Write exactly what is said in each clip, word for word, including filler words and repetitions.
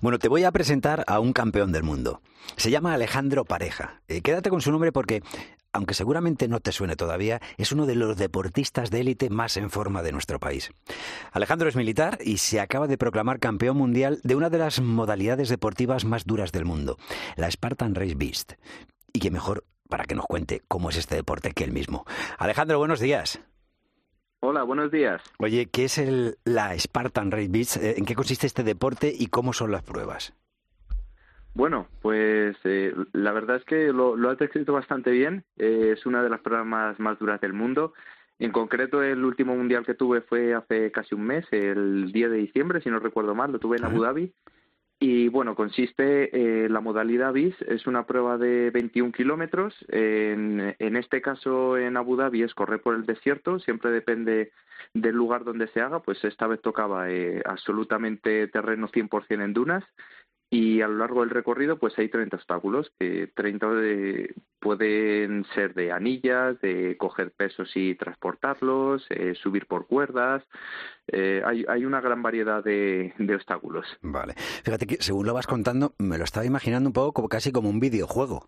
Bueno, te voy a presentar a un campeón del mundo. Se llama Alejandro Pareja. Eh, quédate con su nombre porque, aunque seguramente no te suene todavía, es uno de los deportistas de élite más en forma de nuestro país. Alejandro es militar y se acaba de proclamar campeón mundial de una de las modalidades deportivas más duras del mundo, la Spartan Race Beast. Y qué mejor para que nos cuente cómo es este deporte que él mismo. Alejandro, buenos días. Hola, buenos días. Oye, ¿qué es el, la Spartan Race Beast? ¿En qué consiste este deporte y cómo son las pruebas? Bueno, pues eh, la verdad es que lo, lo has descrito bastante bien. Eh, es una de las pruebas más, más duras del mundo. En concreto, el último mundial que tuve fue hace casi un mes, el diez de diciembre, si no recuerdo mal, lo tuve en ¿Ah? Abu Dhabi. Y bueno, consiste, eh, la modalidad B I S es una prueba de veintiún kilómetros. En, en este caso, en Abu Dhabi es correr por el desierto, siempre depende del lugar donde se haga, pues esta vez tocaba eh, absolutamente terreno cien por ciento en dunas. Y a lo largo del recorrido pues hay treinta obstáculos, que treinta de, pueden ser de anillas, de coger pesos y transportarlos, eh, subir por cuerdas, eh, hay, hay una gran variedad de, de obstáculos. Vale. Fíjate que según lo vas contando, me lo estaba imaginando un poco como casi como un videojuego.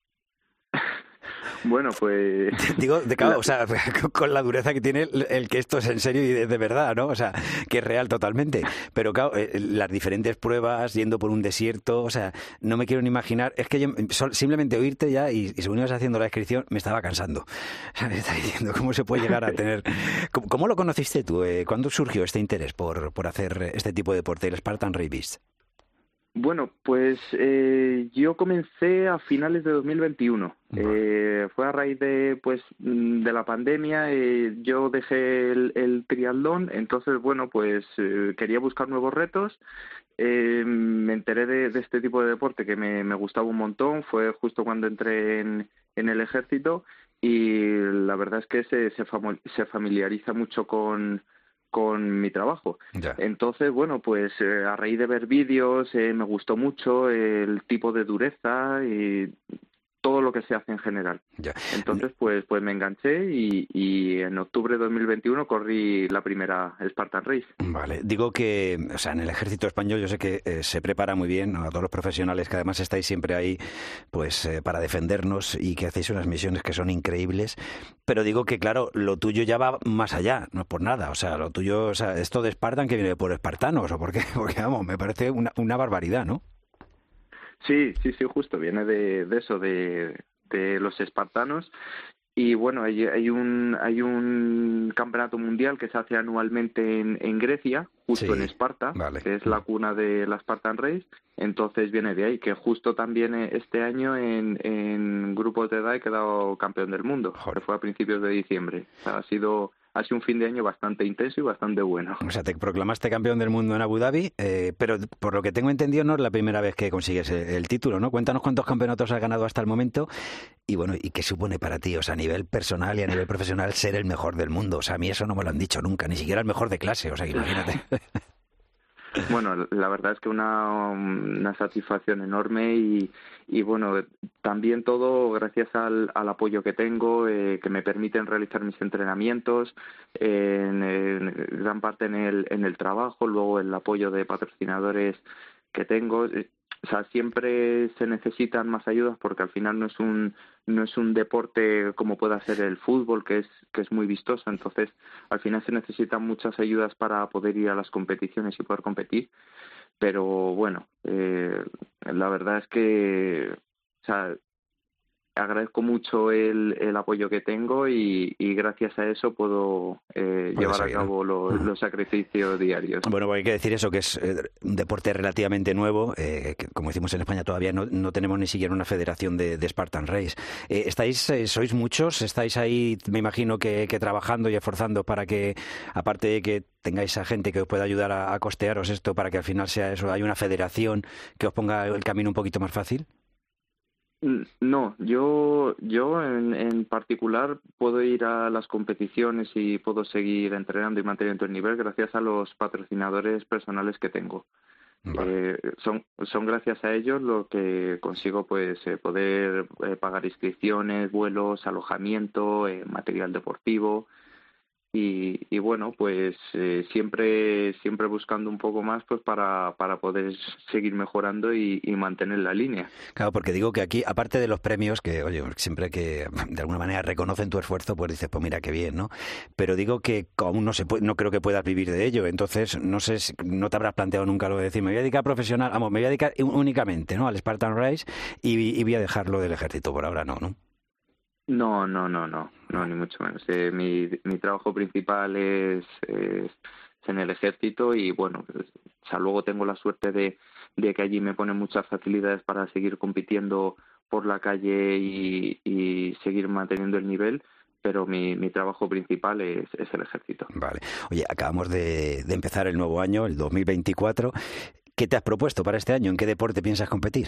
Bueno, pues... Digo, de claro, o sea, con la dureza que tiene el, el que esto es en serio y de, de verdad, ¿no? O sea, que es real totalmente. Pero claro, eh, las diferentes pruebas, yendo por un desierto, o sea, no me quiero ni imaginar. Es que yo, sol, simplemente oírte ya y, y según ibas haciendo la descripción, me estaba cansando. Me estaba diciendo, ¿cómo se puede llegar a tener...? ¿Cómo, cómo lo conociste tú? Eh, ¿Cuándo surgió este interés por, por hacer este tipo de deporte, el Spartan Race Beast? Bueno, pues eh, yo comencé a finales de dos mil veintiuno. Vale. Eh, fue a raíz de pues de la pandemia. Eh, yo dejé el, el triatlón, entonces bueno, pues eh, quería buscar nuevos retos. Eh, me enteré de, de este tipo de deporte que me, me gustaba un montón. Fue justo cuando entré en, en el ejército y la verdad es que se, se, famo- se familiariza mucho con con mi trabajo. Ya. Entonces, bueno, pues eh, a raíz de ver vídeos eh, me gustó mucho el tipo de dureza y todo lo que se hace en general. Ya. Entonces, pues pues me enganché y, y en octubre de dos mil veintiuno corrí la primera Spartan Race. Vale, digo que, o sea, en el ejército español yo sé que eh, se prepara muy bien, ¿no? A todos los profesionales que además estáis siempre ahí, pues, eh, para defendernos y que hacéis unas misiones que son increíbles, pero digo que, claro, lo tuyo ya va más allá, no es por nada, o sea, lo tuyo, o sea, esto de Spartan que viene por espartanos, o por qué, porque, vamos, me parece una, una barbaridad, ¿no? Sí, sí, sí, justo, viene de, de eso, de, de los espartanos. Y bueno, hay, hay un hay un campeonato mundial que se hace anualmente en, en Grecia, justo Sí, en Esparta, vale. que es la cuna de la Spartan Race. Entonces viene de ahí, que justo también este año en, en grupos de edad he quedado campeón del mundo, Joder. que fue a principios de diciembre. O sea, ha sido ha sido un fin de año bastante intenso y bastante bueno. O sea, te proclamaste campeón del mundo en Abu Dhabi, eh, pero por lo que tengo entendido no es la primera vez que consigues el, el título, ¿no? Cuéntanos cuántos campeonatos has ganado hasta el momento y bueno, ¿y qué supone para ti? O sea, a nivel personal y a nivel profesional ser el mejor del mundo. O sea, a mí eso no me lo han dicho nunca, ni siquiera el mejor de clase, o sea, que imagínate. Bueno, la verdad es que una, una satisfacción enorme y, y bueno, también todo gracias al, al apoyo que tengo, eh, que me permiten realizar mis entrenamientos, eh, en, en gran parte en el, en el trabajo, luego el apoyo de patrocinadores que tengo. O sea, siempre se necesitan más ayudas porque al final no es un no es un deporte como pueda ser el fútbol, que es que es muy vistoso. Entonces, al final se necesitan muchas ayudas para poder ir a las competiciones y poder competir. Pero bueno, eh, la verdad es que, o sea, agradezco mucho el, el apoyo que tengo y, y gracias a eso puedo eh, llevar seguir, a cabo ¿no? los, los sacrificios diarios. Bueno, pues hay que decir eso, que es eh, un deporte relativamente nuevo, eh, que como decimos en España todavía no, no tenemos ni siquiera una federación de, de Spartan Race. Eh, ¿estáis, eh, sois muchos? ¿Estáis ahí, me imagino, que, que trabajando y esforzando para que, aparte de que tengáis a gente que os pueda ayudar a, a costearos esto, para que al final sea eso, hay una federación que os ponga el camino un poquito más fácil? No, yo, yo en, en particular puedo ir a las competiciones y puedo seguir entrenando y manteniendo el nivel gracias a los patrocinadores personales que tengo. Vale. Eh, son, son gracias a ellos lo que consigo pues eh, poder eh, pagar inscripciones, vuelos, alojamiento, eh, material deportivo. y, y bueno, pues eh, siempre siempre buscando un poco más pues para, para poder seguir mejorando y, y mantener la línea. Claro, porque digo que aquí, aparte de los premios, que oye, siempre que de alguna manera reconocen tu esfuerzo, pues dices, pues mira qué bien, ¿no? Pero digo que aún no se puede, no creo que puedas vivir de ello, entonces no sé, si, no te habrás planteado nunca lo de decir, me voy a dedicar profesional, vamos, me voy a dedicar únicamente, ¿no?, al Spartan Race y, y voy a dejarlo del ejército, por ahora no, ¿no? No, no, no, no, no, ni mucho menos. Eh, mi, mi trabajo principal es, es en el ejército y bueno, pues, o sea, luego tengo la suerte de, de que allí me ponen muchas facilidades para seguir compitiendo por la calle y, y seguir manteniendo el nivel, pero mi, mi trabajo principal es, es el ejército. Vale. Oye, acabamos de, de empezar el nuevo año, el dos mil veinticuatro. ¿Qué te has propuesto para este año? ¿En qué deporte piensas competir?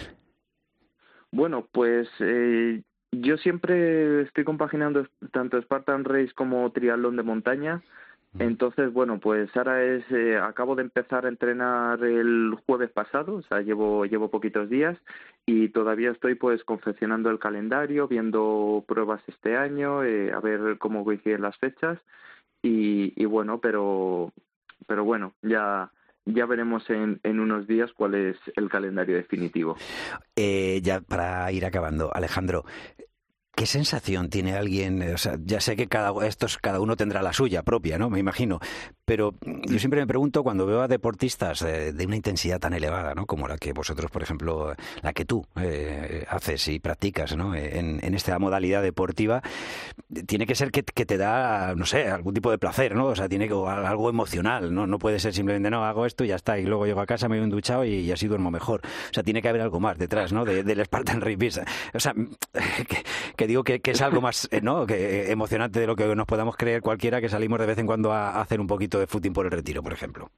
Bueno, pues eh, yo siempre estoy compaginando tanto Spartan Race como triatlón de montaña. Entonces, bueno, pues ahora es, eh, acabo de empezar a entrenar el jueves pasado, o sea, llevo, llevo poquitos días y todavía estoy pues confeccionando el calendario, viendo pruebas este año, eh, a ver cómo coinciden las fechas y, y bueno, pero, pero bueno, ya... Ya veremos en, en unos días cuál es el calendario definitivo. Eh, ya para ir acabando, Alejandro, ¿qué sensación tiene alguien? O sea, ya sé que cada estos cada uno tendrá la suya propia, ¿no? Me imagino. Pero yo siempre me pregunto cuando veo a deportistas eh, de una intensidad tan elevada, ¿no?, como la que vosotros, por ejemplo, la que tú eh, haces y practicas, ¿no?, en, en esta modalidad deportiva, tiene que ser que, que te da, no sé, algún tipo de placer, ¿no? O sea, tiene que algo emocional, ¿no? No puede ser simplemente, no, hago esto y ya está, y luego llego a casa, me doy un duchado y, y así duermo mejor. O sea, tiene que haber algo más detrás, ¿no?, de, del Spartan Race. O sea, que, que digo que, que es algo más, ¿no?, que emocionante de lo que nos podamos creer cualquiera que salimos de vez en cuando a, a hacer un poquito de footing por el retiro, por ejemplo.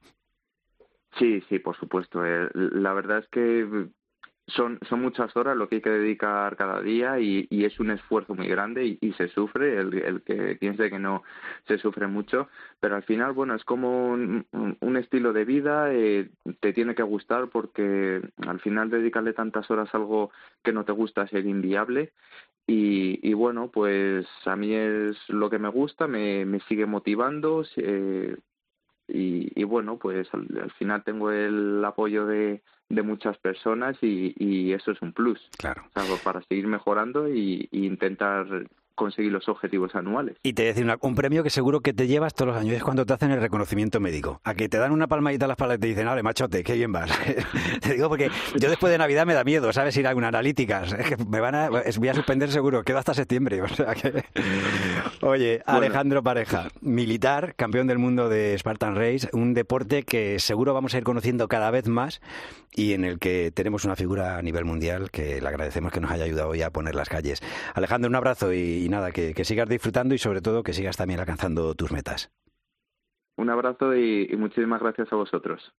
Sí, sí, por supuesto. Eh, la verdad es que son, son muchas horas lo que hay que dedicar cada día y, y es un esfuerzo muy grande y, y se sufre, el, el que piense que no se sufre mucho, pero al final, bueno, es como un, un estilo de vida, eh, te tiene que gustar porque al final dedicarle tantas horas a algo que no te gusta es inviable. Y, y bueno, pues a mí es lo que me gusta, me, me sigue motivando eh, y, y bueno, pues al, al final tengo el apoyo de, de muchas personas y, y eso es un plus. Claro. O sea, para seguir mejorando y, y intentar conseguir los objetivos anuales. Y te decía, un premio que seguro que te llevas todos los años es cuando te hacen el reconocimiento médico. A que te dan una palmadita a la espalda y te dicen, vale, machote, qué bien vas. Te digo porque yo después de Navidad me da miedo, ¿sabes? Ir a alguna analíticas. Es que me van a, voy a suspender seguro, quedo hasta septiembre. O sea que... Oye, bueno. Alejandro Pareja, militar, campeón del mundo de Spartan Race, un deporte que seguro vamos a ir conociendo cada vez más y en el que tenemos una figura a nivel mundial que le agradecemos que nos haya ayudado hoy a poner las calles. Alejandro, un abrazo y, y nada, que, que sigas disfrutando y sobre todo que sigas también alcanzando tus metas. Un abrazo y, y muchísimas gracias a vosotros.